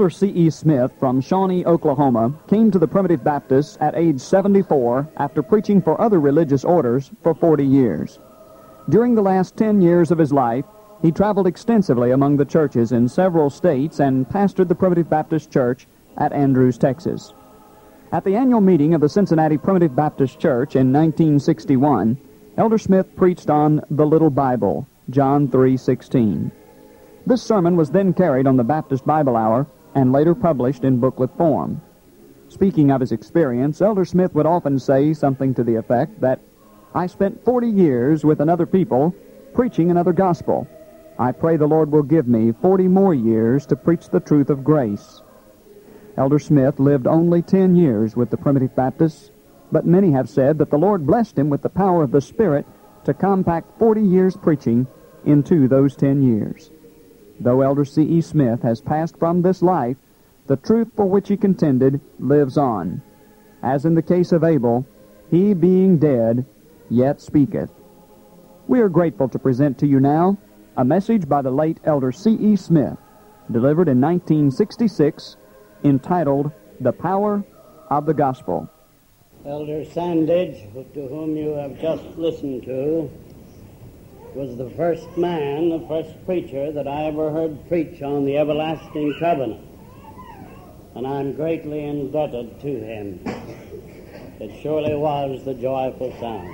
Elder C.E. Smith from Shawnee, Oklahoma, came to the Primitive Baptists at age 74 after preaching for other religious orders for 40 years. During the last 10 years of his life, he traveled extensively among the churches in several states and pastored the Primitive Baptist Church at Andrews, Texas. At the annual meeting of the Cincinnati Primitive Baptist Church in 1961, Elder Smith preached on the Little Bible, John 3:16. This sermon was then carried on the Baptist Bible Hour and later published in booklet form. Speaking of his experience, Elder Smith would often say something to the effect that, "I spent 40 years with another people preaching another gospel. I pray the Lord will give me 40 more years to preach the truth of grace." Elder Smith lived only 10 years with the Primitive Baptists, but many have said that the Lord blessed him with the power of the Spirit to compact 40 years preaching into those 10 years. Though Elder C.E. Smith has passed from this life, the truth for which he contended lives on. As in the case of Abel, he being dead yet speaketh. We are grateful to present to you now a message by the late Elder C.E. Smith, delivered in 1966, entitled, "The Power of the Gospel." Elder Sandage, to whom you have just listened to, was the first man, the first preacher that I ever heard preach on the everlasting covenant. And I'm greatly indebted to him. It surely was the joyful sound.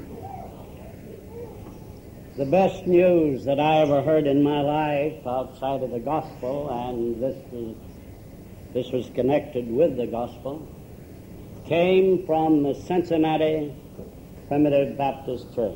The best news that I ever heard in my life outside of the gospel, and this was connected with the gospel, came from the Cincinnati Primitive Baptist Church.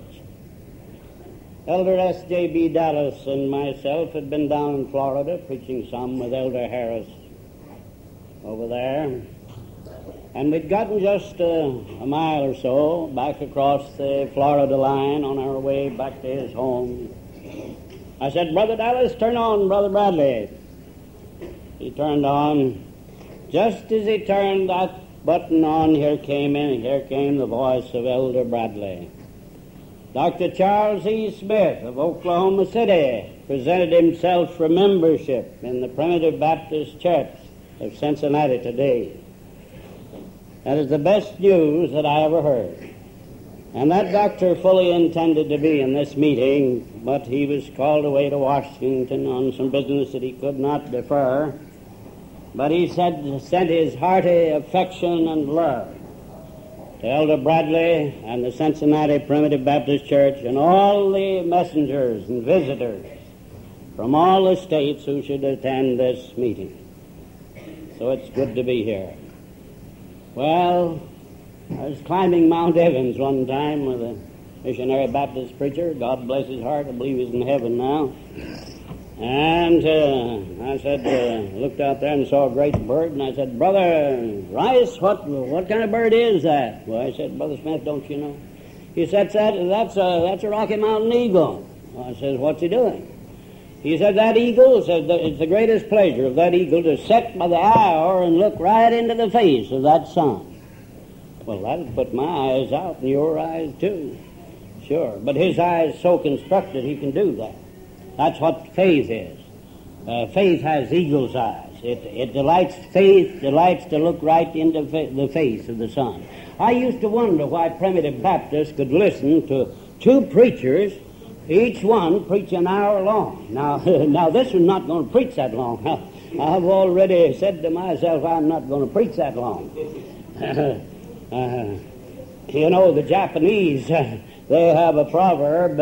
Elder S.J.B. Dallas and myself had been down in Florida preaching some with Elder Harris over there. And we'd gotten just a mile or so back across the Florida line on our way back to his home. I said, "Brother Dallas, turn on Brother Bradley." He turned on. Just as he turned that button on, here came the voice of Elder Bradley. Dr. Charles E. Smith of Oklahoma City presented himself for membership in the Primitive Baptist Church of Cincinnati today. That is the best news that I ever heard. And that doctor fully intended to be in this meeting, but he was called away to Washington on some business that he could not defer. But he sent his hearty affection and love to Elder Bradley and the Cincinnati Primitive Baptist Church and all the messengers and visitors from all the states who should attend this meeting. So it's good to be here. Well, I was climbing Mount Evans one time with a missionary Baptist preacher. God bless his heart. I believe he's in heaven now. And I said, looked out there and saw a great bird, and I said, "Brother Rice, what kind of bird is that?" Well, I said, "Brother Smith, don't you know?" He said, that's a Rocky Mountain eagle. Well, I said, "What's he doing?" He said, "That eagle," said, "it's the greatest pleasure of that eagle to sit by the hour and look right into the face of that sun." Well, that'd put my eyes out and your eyes too. Sure. But his eyes so constructed he can do that. That's what faith is. Faith has eagle's eyes. Faith delights to look right into the face of the sun. I used to wonder why Primitive Baptists could listen to two preachers, each one preach an hour long. Now this one's not going to preach that long. I've already said to myself, I'm not going to preach that long. You know, the Japanese, they have a proverb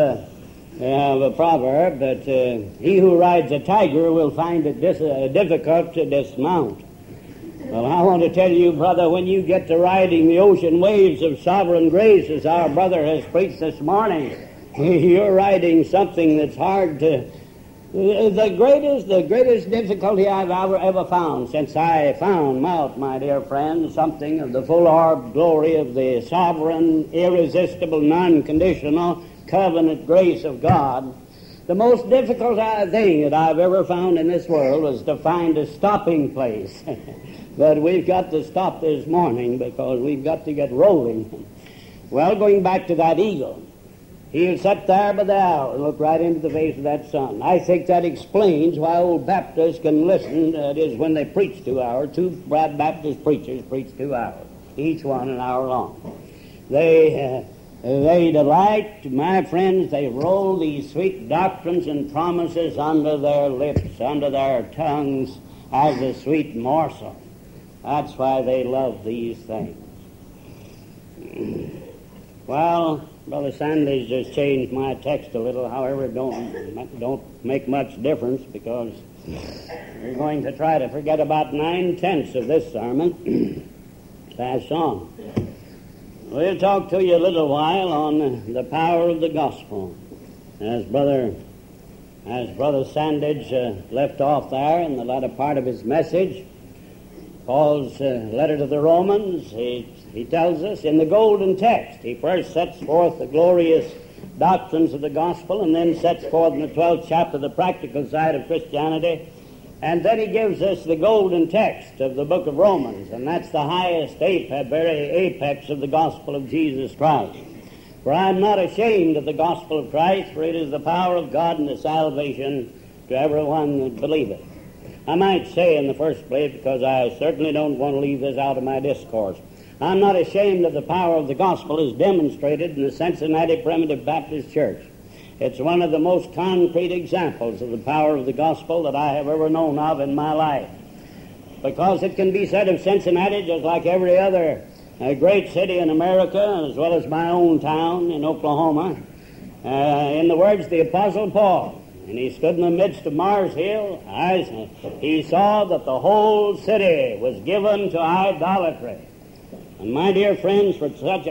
that he who rides a tiger will find it difficult to dismount. Well, I want to tell you, brother, when you get to riding the ocean waves of sovereign grace, as our brother has preached this morning, you're riding something that's hard to... The greatest difficulty I've ever found since I found out, my dear friends, something of the full-orbed glory of the sovereign, irresistible, non-conditional, covenant grace of God, the most difficult thing that I've ever found in this world was to find a stopping place. But we've got to stop this morning because we've got to get rolling. Well, going back to that eagle, He'll sit there by the hour and look right into the face of that sun. I think that explains why old Baptists can listen, that is, when they preach 2 hours. Two Baptist preachers preach 2 hours, each one an hour long. They delight, my friends, they roll these sweet doctrines and promises under their lips, under their tongues, as a sweet morsel. That's why they love these things. Well, Brother Sandage just changed my text a little. However, it don't make much difference, because we're going to try to forget about 9/10 of this sermon. Pass on. We'll talk to you a little while on the power of the gospel. As Brother Sandage left off there in the latter part of his message, Paul's letter to the Romans, he tells us in the golden text, he first sets forth the glorious doctrines of the gospel, and then sets forth in the 12th chapter the practical side of Christianity, and then he gives us the golden text of the book of Romans, and that's the highest very apex of the gospel of Jesus Christ. For I am not ashamed of the gospel of Christ, for it is the power of God and the salvation to everyone that believeth. I might say in the first place, because I certainly don't want to leave this out of my discourse, I'm not ashamed of the power of the gospel as demonstrated in the Cincinnati Primitive Baptist Church. It's one of the most concrete examples of the power of the gospel that I have ever known of in my life. Because it can be said of Cincinnati, just like every other great city in America, as well as my own town in Oklahoma, in the words of the Apostle Paul, and he stood in the midst of Mars Hill, he saw that the whole city was given to idolatry. And my dear friends, for such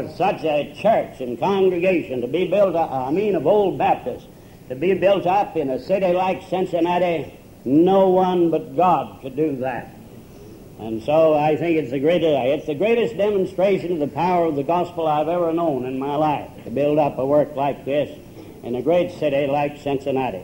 a church and congregation to be built up, of old Baptists, to be built up in a city like Cincinnati, no one but God could do that. And so I think it's the greatest demonstration of the power of the gospel I've ever known in my life, to build up a work like this in a great city like Cincinnati.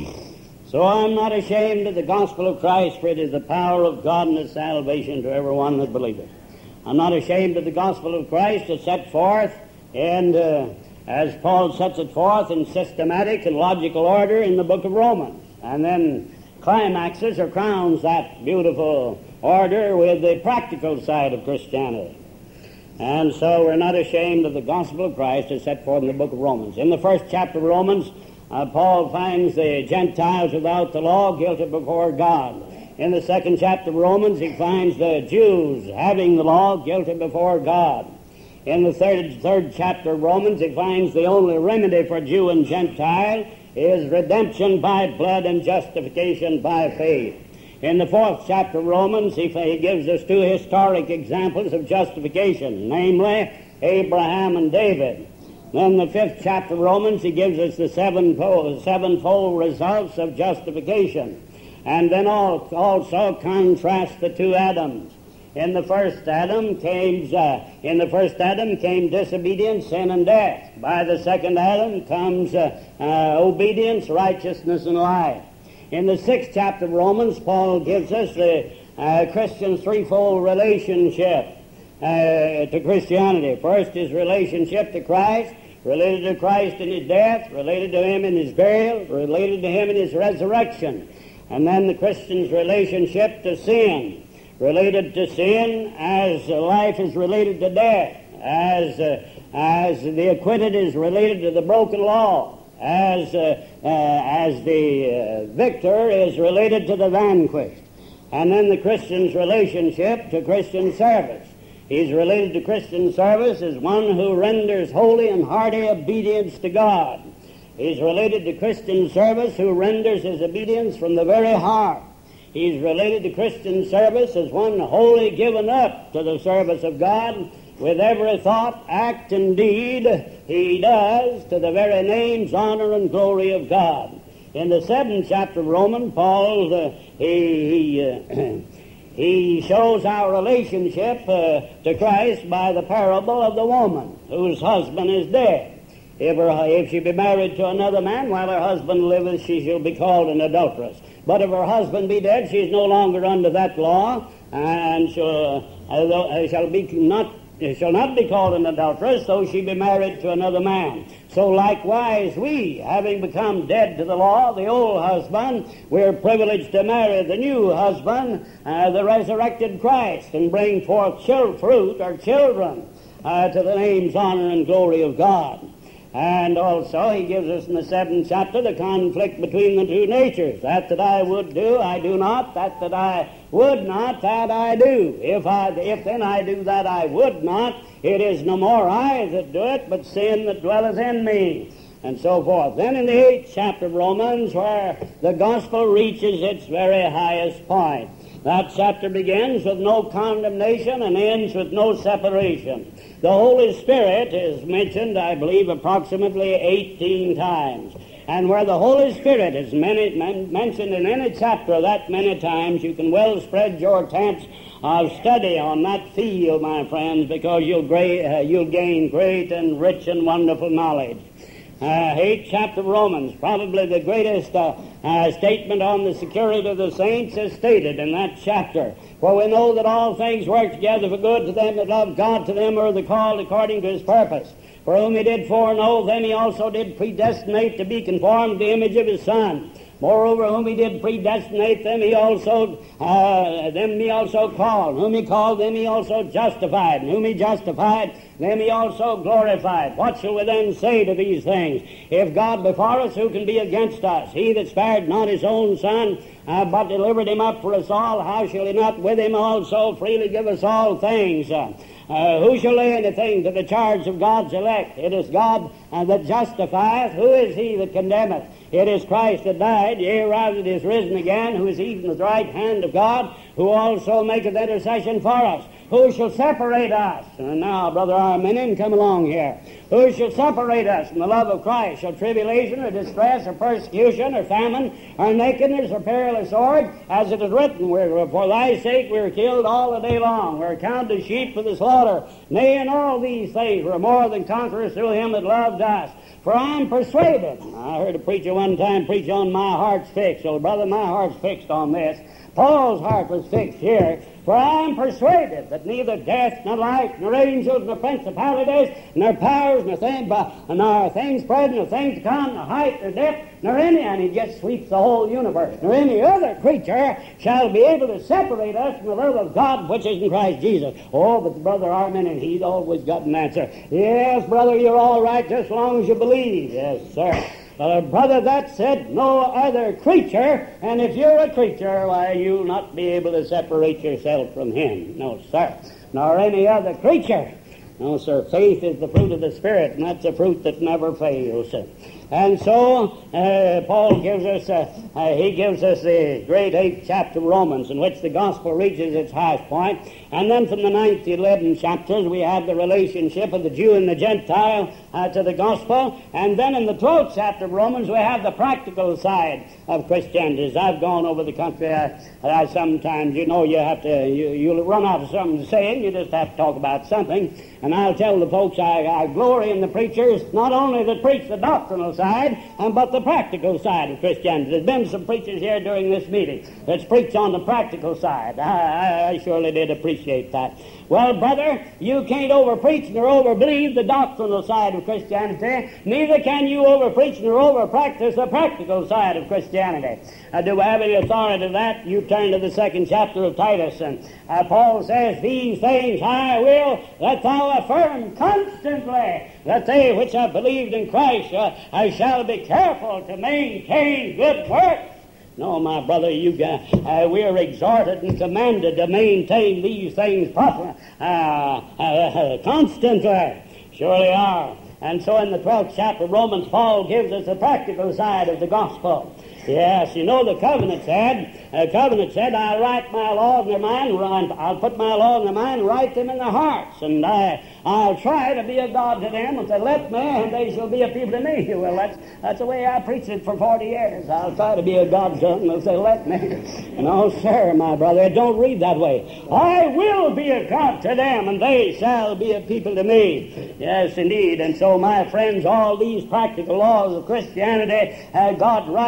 So I'm not ashamed of the gospel of Christ, for it is the power of God and the salvation to everyone that believeth. I'm not ashamed of the gospel of Christ to set forth, and as Paul sets it forth in systematic and logical order in the book of Romans, and then climaxes or crowns that beautiful order with the practical side of Christianity. And so we're not ashamed of the gospel of Christ as set forth in the book of Romans. In the first chapter of Romans, Paul finds the Gentiles without the law guilty before God. In the second chapter of Romans, he finds the Jews having the law guilty before God. In the third chapter of Romans, he finds the only remedy for Jew and Gentile is redemption by blood and justification by faith. In the fourth chapter of Romans, he gives us two historic examples of justification, namely Abraham and David. Then the fifth chapter of Romans, he gives us the sevenfold results of justification. And then also contrast the two Adams. In the first Adam came disobedience, sin, and death. By the second Adam comes obedience, righteousness, and life. In the sixth chapter of Romans, Paul gives us the Christian's threefold relationship to Christianity. First, his relationship to Christ, related to Christ in his death, related to him in his burial, related to him in his resurrection. And then the Christian's relationship to sin, related to sin as life is related to death, as the acquitted is related to the broken law, as the victor is related to the vanquished. And then the Christian's relationship to Christian service. He's related to Christian service as one who renders holy and hearty obedience to God. He's related to Christian service who renders his obedience from the very heart. He's related to Christian service as one wholly given up to the service of God with every thought, act, and deed he does to the very names, honor, and glory of God. In the 7th chapter of Romans, Paul, he shows our relationship to Christ by the parable of the woman whose husband is dead. If she be married to another man while her husband liveth, she shall be called an adulteress. But if her husband be dead, she is no longer under that law, and shall be not shall not be called an adulteress, though she be married to another man. So likewise we, having become dead to the law, the old husband, we're privileged to marry the new husband, the resurrected Christ, and bring forth fruit or children to the name's honor and glory of God. And also he gives us in the 7th chapter the conflict between the two natures. That I would do, I do not. That I would not, that I do. If then I do that I would not, it is no more I that do it, but sin that dwelleth in me. And so forth. Then in the 8th chapter of Romans, where the gospel reaches its very highest point. That chapter begins with no condemnation and ends with no separation. The Holy Spirit is mentioned, I believe, approximately 18 times. And where the Holy Spirit is mentioned in any chapter that many times, you can well spread your tents of study on that field, my friends, because you'll gain great and rich and wonderful knowledge. 8th chapter of Romans, probably the greatest statement on the security of the saints is stated in that chapter. For we know that all things work together for good to them that love God, to them who are the called according to his purpose. For whom he did foreknow, them he also did predestinate to be conformed to the image of his Son. Moreover, whom he did predestinate, them he also called. Whom he called, them he also justified. And whom he justified, them he also glorified. What shall we then say to these things? If God be for us, who can be against us? He that spared not his own Son, but delivered him up for us all, how shall he not with him also freely give us all things? Who shall lay anything to the charge of God's elect? It is God that justifieth. Who is he that condemneth? It is Christ that died, yea, rather it is risen again, who is even at the right hand of God, who also maketh intercession for us. Who shall separate us? And now, Brother Arminian, come along here. Who shall separate us from the love of Christ? Shall tribulation or distress or persecution or famine or nakedness or peril or sword? As it is written, for thy sake we are killed all the day long. We are counted as sheep for the slaughter. Nay, in all these things we are more than conquerors through him that loved us. For I am persuaded. I heard a preacher one time preach on my heart's fixed. So, brother, my heart's fixed on this. Paul's heart was fixed here. For I am persuaded that neither death, nor life, nor angels, nor principalities, nor powers, nor things present, nor things to come, nor height, nor depth, nor any, and he just sweeps the whole universe, nor any other creature shall be able to separate us from the love of God which is in Christ Jesus. Oh, but Brother Arminian, he's always got an answer. Yes, brother, you're all right just as long as you believe. Yes, sir. Brother, that said, no other creature, and if you're a creature, why, you'll not be able to separate yourself from him. No, sir. Nor any other creature. No, sir. Faith is the fruit of the Spirit, and that's a fruit that never fails, sir. And so, Paul gives us, the great 8th chapter of Romans, in which the gospel reaches its highest point. And then from the 9th to 11th chapters, we have the relationship of the Jew and the Gentile to the gospel. And then in the 12th chapter of Romans, we have the practical side of Christianity. As I've gone over the country, I sometimes, you'll run out of something to say, and you just have to talk about something. And I'll tell the folks I glory in the preachers, not only that preach the doctrinal side, but the practical side of Christianity. There's been some preachers here during this meeting that's preached on the practical side. I surely did appreciate that. Well, brother, you can't overpreach nor overbelieve the doctrinal side of Christianity. Neither can you overpreach nor overpractice the practical side of Christianity. Do we have any authority to that? You turn to the 2nd chapter of Titus, and Paul says, these things I will that thou affirm constantly, that they which have believed in Christ shall be careful to maintain good works. No, my brother, we are exhorted and commanded to maintain these things constantly. Surely are. And so in the 12th chapter of Romans, Paul gives us the practical side of the gospel. Yes, you know the covenant said, I'll write my law in their mind, I'll put my law in their mind and write them in their hearts. And I'll try to be a God to them. If they let me, and they shall be a people to me. Well, that's the way I preached it for 40 years. I'll try to be a God to them if they let me. No, sir, my brother, don't read that way. I will be a God to them, and they shall be a people to me. Yes, indeed. And so, my friends, all these practical laws of Christianity, God writes in the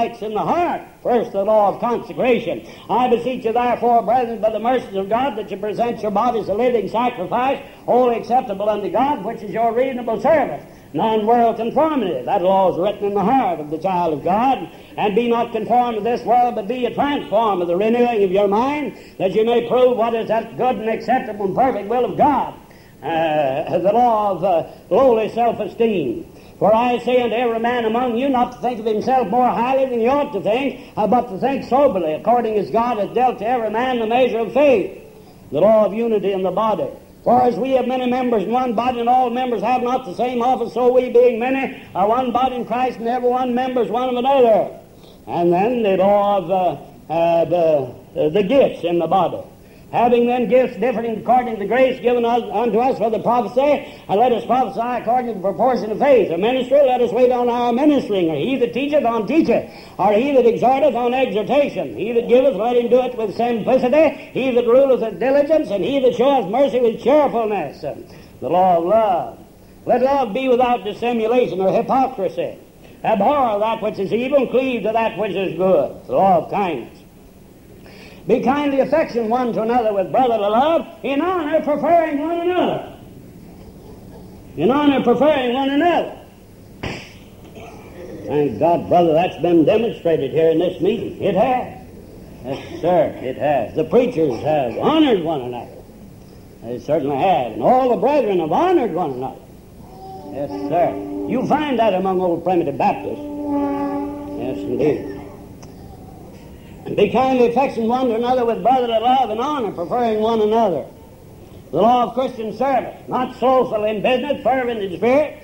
heart. First, the law of consecration. I beseech you, therefore, brethren, by the mercies of God, that you present your bodies a living sacrifice, wholly acceptable unto God, which is your reasonable service. Non-world conformity. That law is written in the heart of the child of God. And be not conformed to this world, but be ye transformed with the renewing of your mind, that you may prove what is that good and acceptable and perfect will of God. The law of lowly self-esteem. For I say unto every man among you not to think of himself more highly than he ought to think, but to think soberly, according as God hath dealt to every man the measure of faith. The law of unity in the body. For as we have many members in one body, and all members have not the same office, so we, being many, are one body in Christ, and every one members one of another. And then the law of the gifts in the body. Having then gifts differing according to the grace given unto us for the prophecy, and let us prophesy according to the proportion of faith. A ministry, let us wait on our ministering. Or he that teacheth, on teacheth. Or he that exhorteth, on exhortation. He that giveth, let him do it with simplicity. He that ruleth with diligence, and he that showeth mercy with cheerfulness. The law of love. Let love be without dissimulation or hypocrisy. Abhor that which is evil, and cleave to that which is good. The law of kindness. Be kindly affectioned one to another with brotherly love, in honor preferring one another. In honor preferring one another. Thank God, brother, that's been demonstrated here in this meeting. It has. Yes, sir, it has. The preachers have honored one another. They certainly have. And all the brethren have honored one another. Yes, sir. You find that among old primitive Baptists. Yes, indeed. Be kindly affectioned one to another with brotherly love and honor, preferring one another. The law of Christian service. Not slothful in business, fervent in spirit.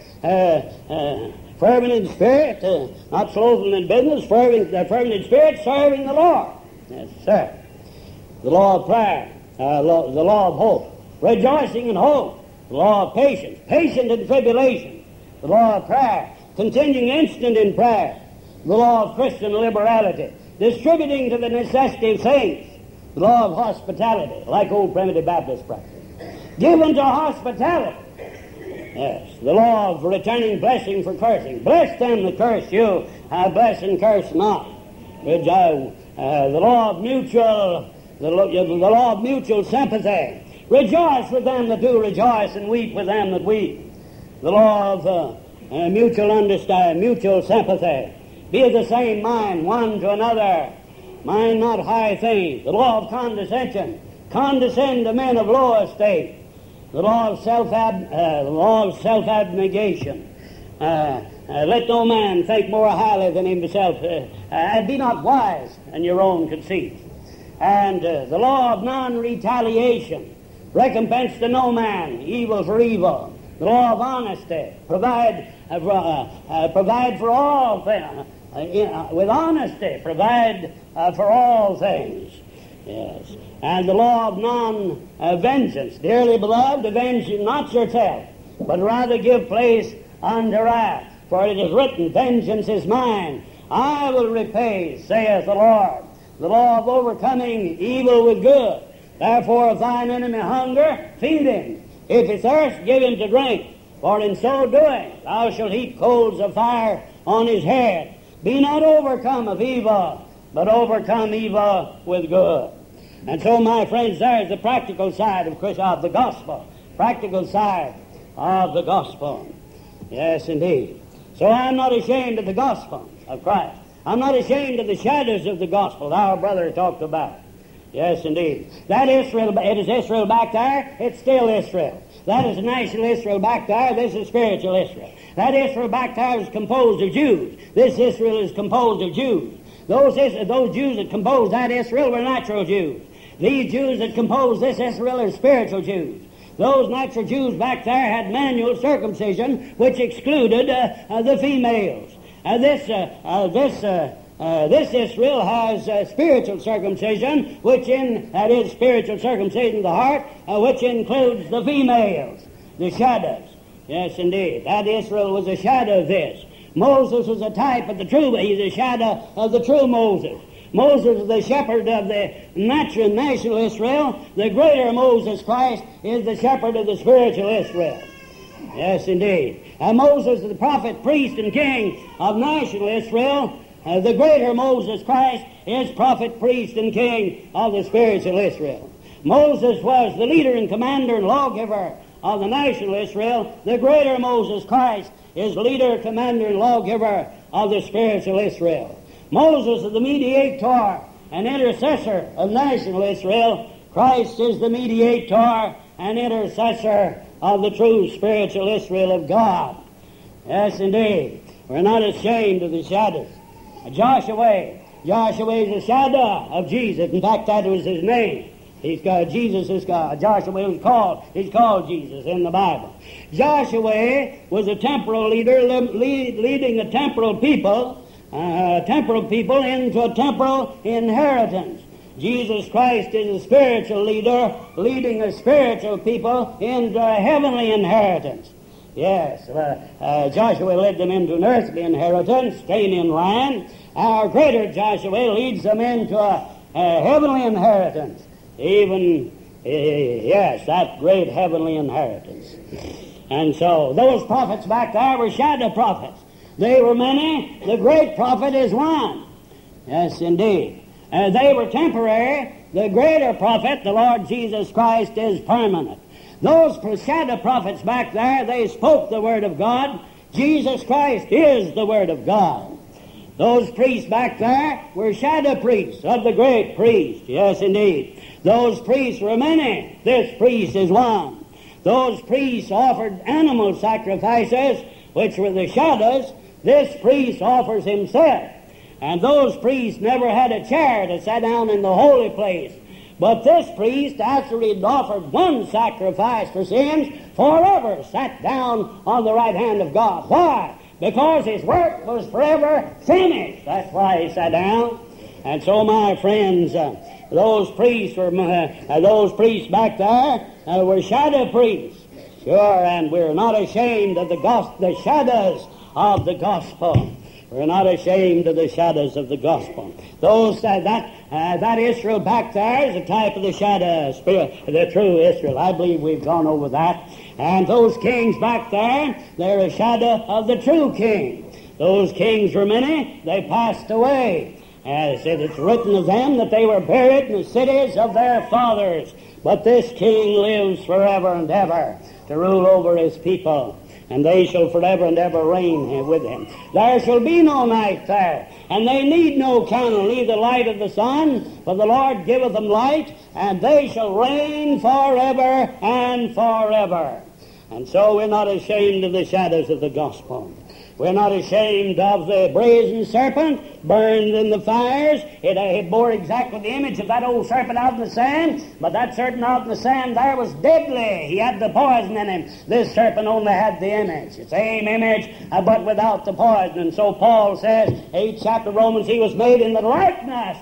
Not slothful in business, fervent in spirit, serving the Lord. Yes, sir. The law of prayer. The law of hope. Rejoicing in hope. The law of patience. Patient in tribulation. The law of prayer. Continuing instant in prayer. The law of Christian liberality. Distributing to the necessity of saints. The law of hospitality, like old primitive Baptist practice. Given to hospitality. Yes, the law of returning blessing for cursing. Bless them that curse you, bless and curse not. The law of mutual sympathy. Rejoice with them that do rejoice, and weep with them that weep. The law of mutual understanding, mutual sympathy. Be of the same mind one to another. Mind not high things. The law of condescension. Condescend to men of low estate. The law of self-abnegation. Let no man think more highly than himself. Be not wise in your own conceit. And the law of non-retaliation. Recompense to no man evil for evil. The law of honesty. Provide for all things. With honesty, provide for all things. Yes. And the law of non-vengeance. Dearly beloved, avenge not yourself, but rather give place unto wrath. For it is written, vengeance is mine. I will repay, saith the Lord. The law of overcoming evil with good. Therefore, if thine enemy hunger, feed him. If he thirst, give him to drink. For in so doing, thou shalt heap coals of fire on his head. Be not overcome of evil, but overcome evil with good. And so, my friends, there is the practical side of the gospel. Practical side of the gospel. Yes, indeed. So I'm not ashamed of the gospel of Christ. I'm not ashamed of the shadows of the gospel that our brother talked about. Yes, indeed. That Israel, it is Israel back there, it's still Israel. That is national Israel back there, this is spiritual Israel. That Israel back there is composed of Jews. This Israel is composed of Jews. Those Jews that composed that Israel were natural Jews. These Jews that composed this Israel are spiritual Jews. Those natural Jews back there had manual circumcision, which excluded the females. This Israel has spiritual circumcision, that is spiritual circumcision of the heart, which includes the females, the shadows. Yes, indeed. That Israel was a shadow of this. Moses was a type of the true, he's a shadow of the true Moses. Moses is the shepherd of the national Israel. The greater Moses Christ is the shepherd of the spiritual Israel. Yes, indeed. And Moses is the prophet, priest, and king of national Israel. The greater Moses Christ is prophet, priest, and king of the spiritual Israel. Moses was the leader and commander and lawgiver of the national Israel. The greater Moses Christ is leader, commander, and lawgiver of the spiritual Israel. Moses is the mediator and intercessor of national Israel. Christ is the mediator and intercessor of the true spiritual Israel of God. Yes, indeed. We're not ashamed of the shadows. Joshua is a shadow of Jesus. In fact, that was his name. He's called Jesus in the Bible. Joshua was a temporal leader leading a temporal people into a temporal inheritance. Jesus Christ is a spiritual leader leading a spiritual people into a heavenly inheritance. Yes, Joshua led them into an earthly inheritance, Canaan land. Our greater Joshua leads them into a heavenly inheritance. That great heavenly inheritance. And so those prophets back there were shadow prophets. They were many. The great prophet is one. Yes, indeed. They were temporary. The greater prophet, the Lord Jesus Christ, is permanent. Those shadow prophets back there, they spoke the Word of God. Jesus Christ is the Word of God. Those priests back there were shadow priests of the great priest. Yes, indeed. Those priests were many. This priest is one. Those priests offered animal sacrifices, which were the shadows. This priest offers himself. And those priests never had a chair to sit down in the holy place. But this priest, after he'd offered one sacrifice for sins, forever sat down on the right hand of God. Why? Because his work was forever finished. That's why he sat down. And so, my friends, those priests back there were shadow priests. Sure, and we're not ashamed of the shadows of the gospel. We're not ashamed of the shadows of the gospel. That Israel back there is a type of the shadow spirit, the true Israel. I believe we've gone over that. And those kings back there, they're a shadow of the true king. Those kings were many. They passed away. As it's written of them that they were buried in the cities of their fathers. But this king lives forever and ever to rule over his people. And they shall forever and ever reign with him. There shall be no night there, and they need no candle, neither light of the sun, for the Lord giveth them light, and they shall reign forever and forever. And so we're not ashamed of the shadows of the gospel. We're not ashamed of the brazen serpent burned in the fires. It bore exactly the image of that old serpent out in the sand, but that serpent out in the sand there was deadly. He had the poison in him. This serpent only had the image, the same image, but without the poison. And so Paul says, 8th chapter of Romans, he was made in the likeness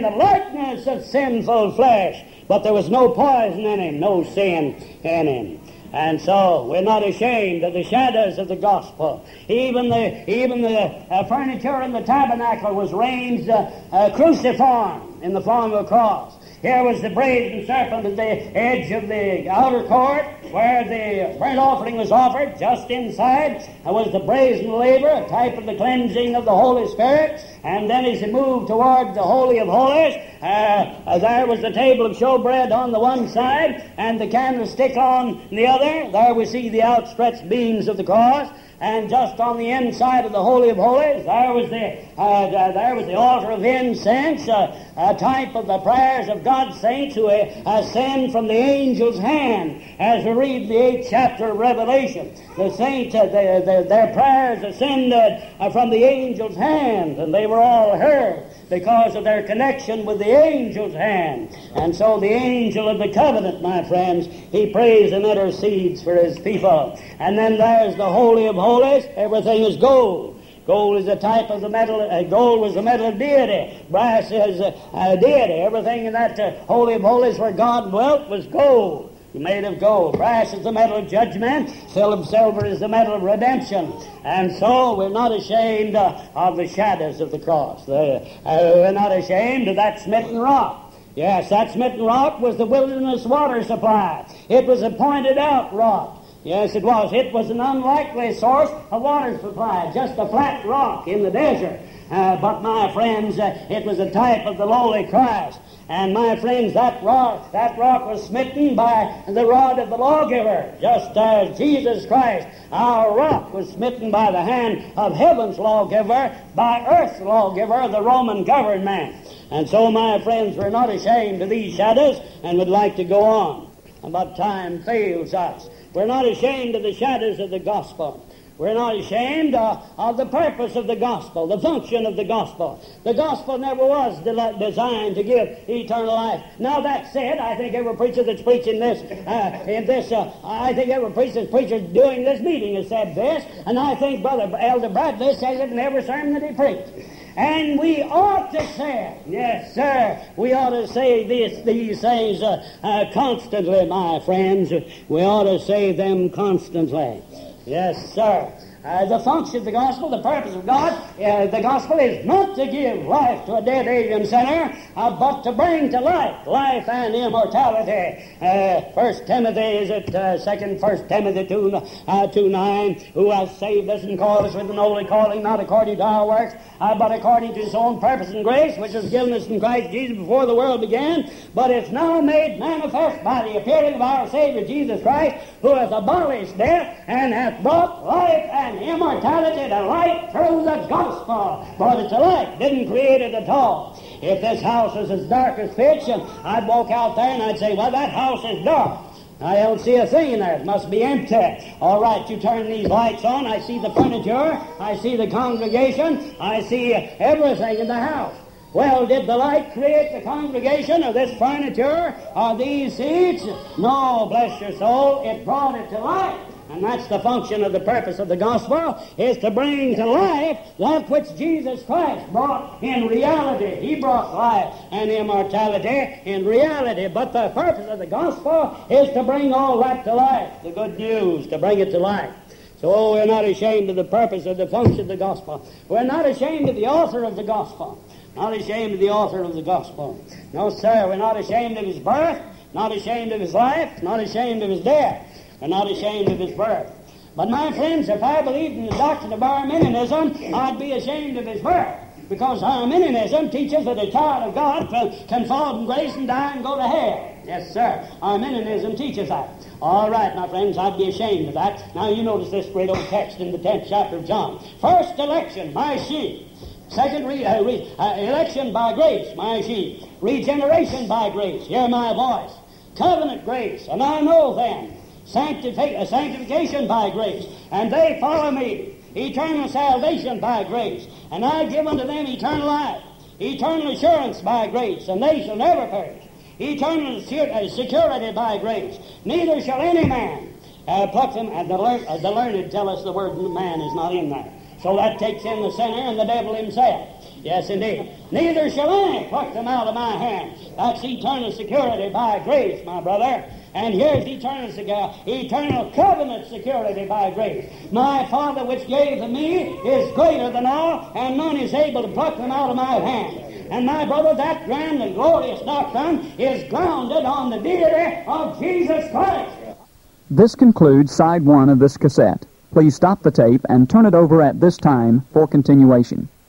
of sinful flesh, but there was no poison in him, no sin in him. And so we're not ashamed of the shadows of the gospel. Even the furniture in the tabernacle was ranged cruciform in the form of a cross. Here was the brazen serpent at the edge of the outer court where the burnt offering was offered. Just inside was the brazen laver, a type of the cleansing of the Holy Spirit. And then as he moved toward the Holy of Holies, there was the table of showbread on the one side and the candlestick on the other. There we see the outstretched beams of the cross. And just on the inside of the Holy of Holies, there was the altar of incense, a type of the prayers of God's saints who ascend from the angel's hand. As we read the 8th chapter of Revelation, the saints, their prayers ascended from the angel's hand, and they were all heard because of their connection with the angel's hand. And so the angel of the covenant, my friends, he prays and intercedes for his people. And then there's the Holy of Holies. Everything is gold. Gold is a type of the metal. Gold was the metal of deity. Brass is deity. Everything in that Holy of Holies where God dwelt was gold, made of gold. Brass is the metal of judgment. Silver is the metal of redemption. And so we're not ashamed of the shadows of the cross. We're not ashamed of that smitten rock. Yes, that smitten rock was the wilderness water supply. It was a pointed out rock. Yes, it was. It was an unlikely source of water supply, just a flat rock in the desert. But my friends, it was a type of the lowly Christ. And my friends, that rock was smitten by the rod of the lawgiver, just as Jesus Christ, our rock, was smitten by the hand of heaven's lawgiver, by earth's lawgiver, the Roman government. And so, my friends, we're not ashamed of these shadows and would like to go on. But time fails us. We're not ashamed of the shadows of the gospel. We're not ashamed of the purpose of the gospel, the function of the gospel. The gospel never was designed to give eternal life. Now that said, I think every preacher that's preaching this, I think every preacher doing this meeting has said this, and I think Brother Elder Bradley says it in every sermon that he preached. And we ought to say it. Yes, sir. We ought to say these things constantly, my friends. We ought to say them constantly. Yes, sir. The function of the gospel, the purpose of God, the gospel is not to give life to a dead alien sinner, but to bring to life and immortality. 1 Timothy, is it 1 Timothy 2:9, who has saved us and called us with an holy calling, not according to our works, but according to his own purpose and grace, which was given us in Christ Jesus before the world began, but it's now made manifest by the appearing of our Savior Jesus Christ, who has abolished death and hath brought life and immortality to light through the gospel. Brought it to light, didn't create it at all. If this house is as dark as pitch, and I'd walk out there and I'd say, well, that house is dark. I don't see a thing in there. It must be empty. All right, you turn these lights on. I see the furniture. I see the congregation. I see everything in the house. Well, did the light create the congregation or this furniture or these seats? No, bless your soul. It brought it to life. And that's the function of the purpose of the gospel, is to bring to life that which Jesus Christ brought in reality. He brought life and immortality in reality. But the purpose of the gospel is to bring all that to life. The good news, to bring it to life. So we're not ashamed of the purpose or the function of the gospel. We're not ashamed of the author of the gospel. Not ashamed of the author of the gospel. No, sir, we're not ashamed of his birth, not ashamed of his life, not ashamed of his death. We're not ashamed of his birth. But my friends, if I believed in the doctrine of Arminianism, I'd be ashamed of his birth. Because Arminianism teaches that a child of God can fall from grace and die and go to hell. Yes, sir. Arminianism teaches that. All right, my friends, I'd be ashamed of that. Now you notice this great old text in the 10th chapter of John. First election, my sheep. Second, election by grace, my sheep. Regeneration by grace, hear my voice. Covenant grace, and I know them. Sanctification by grace, and they follow me. Eternal salvation by grace, and I give unto them eternal life. Eternal assurance by grace, and they shall never perish. Eternal security by grace. Neither shall any man pluck them. And the learned tell us the word man is not in there. So that takes in the sinner and the devil himself. Yes, indeed. Neither shall any pluck them out of my hand. That's eternal security by grace, my brother. And here's eternal covenant security by grace. My Father which gave to me is greater than all, and none is able to pluck them out of my hand. And my brother, that grand and glorious doctrine is grounded on the deity of Jesus Christ. This concludes side one of this cassette. Please stop the tape and turn it over at this time for continuation.